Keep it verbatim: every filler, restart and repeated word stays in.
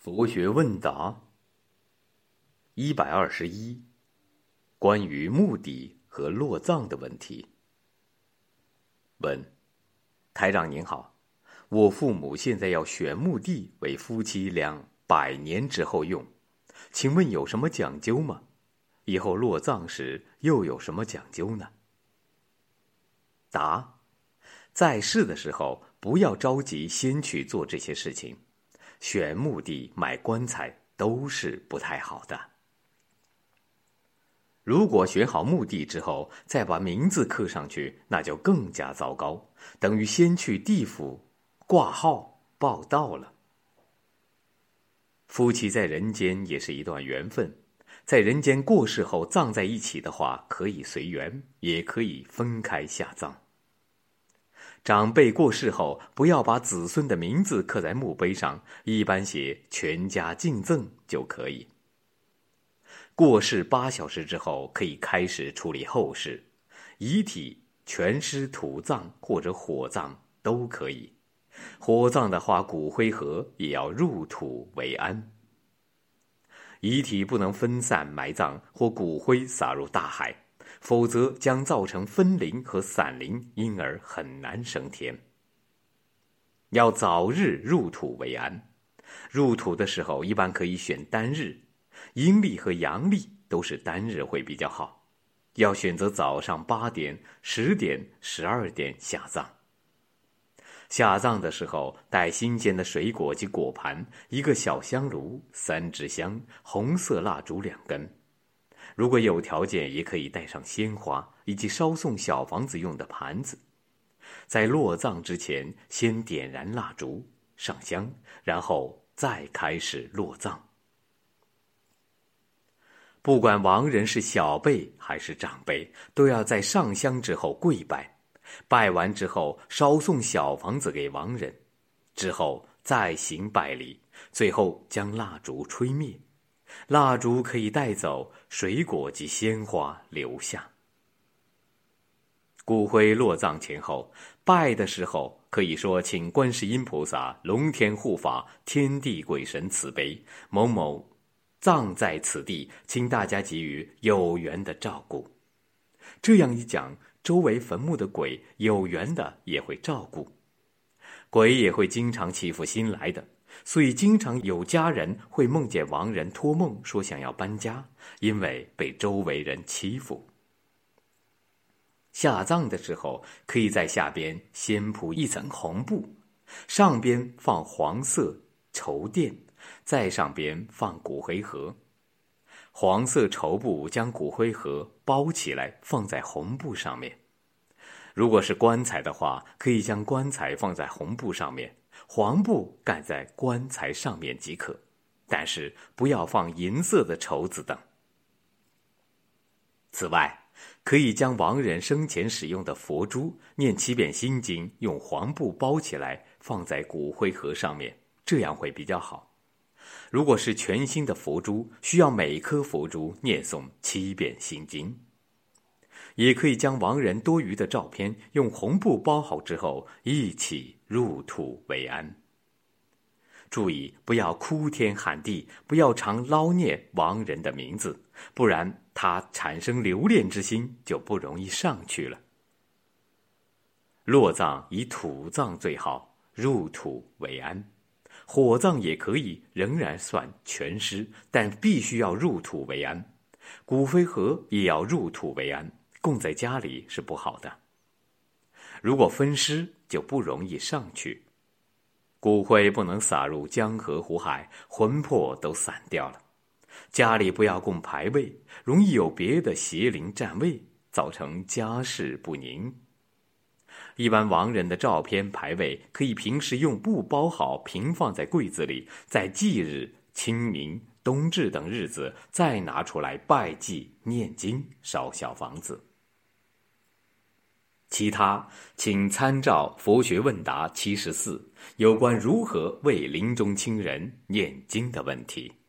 佛学问答一百二十一，关于墓地和落葬的问题。问：台长您好，我父母现在要选墓地为夫妻俩百年之后用，请问有什么讲究吗？以后落葬时又有什么讲究呢？答：在世的时候不要着急先去做这些事情，选墓地买棺材都是不太好的。如果选好墓地之后再把名字刻上去，那就更加糟糕，等于先去地府挂号报到了。夫妻在人间也是一段缘分，在人间过世后葬在一起的话，可以随缘，也可以分开下葬。长辈过世后，不要把子孙的名字刻在墓碑上，一般写全家敬赠就可以。过世八小时之后，可以开始处理后事，遗体全尸土葬或者火葬都可以。火葬的话，骨灰盒也要入土为安。遗体不能分散埋葬或骨灰撒入大海，否则将造成分灵和散灵，因而很难升天。要早日入土为安，入土的时候一般可以选单日，阴历和阳历都是单日会比较好，要选择早上八点、十点、十二点下葬。下葬的时候带新鲜的水果及果盘，一个小香炉，三支香，红色蜡烛两根。如果有条件，也可以带上鲜花以及烧送小房子用的盘子。在落葬之前，先点燃蜡烛上香，然后再开始落葬。不管亡人是小辈还是长辈，都要在上香之后跪拜，拜完之后烧送小房子给亡人，之后再行拜礼，最后将蜡烛吹灭。蜡烛可以带走，水果及鲜花留下。骨灰落葬前后，拜的时候可以说：请观世音菩萨、龙天护法、天地鬼神慈悲，某某葬在此地，请大家给予有缘的照顾。这样一讲，周围坟墓的鬼有缘的也会照顾，鬼也会经常欺负新来的，所以经常有家人会梦见亡人托梦说想要搬家，因为被周围人欺负。下葬的时候，可以在下边先铺一层红布，上边放黄色绸垫，在上边放骨灰盒。黄色绸布将骨灰盒包起来，放在红布上面。如果是棺材的话，可以将棺材放在红布上面，黄布盖在棺材上面即可，但是不要放银色的绸子等。此外，可以将亡人生前使用的佛珠念七遍心经，用黄布包起来放在骨灰盒上面，这样会比较好。如果是全新的佛珠，需要每颗佛珠念诵七遍心经。也可以将亡人多余的照片用红布包好之后，一起入土为安。注意不要哭天喊地，不要常捞念亡人的名字，不然他产生留恋之心，就不容易上去了。落葬以土葬最好，入土为安。火葬也可以，仍然算全尸，但必须要入土为安。骨灰盒也要入土为安，供在家里是不好的。如果分尸，就不容易上去。骨灰不能撒入江河湖海，魂魄都散掉了。家里不要供牌位，容易有别的邪灵占位，造成家事不宁。一般亡人的照片牌位可以平时用布包好，平放在柜子里，在忌日、清明、冬至等日子再拿出来拜祭、念经、烧小房子。其他请参照佛学问答七十四有关如何为临终亲人念经的问题。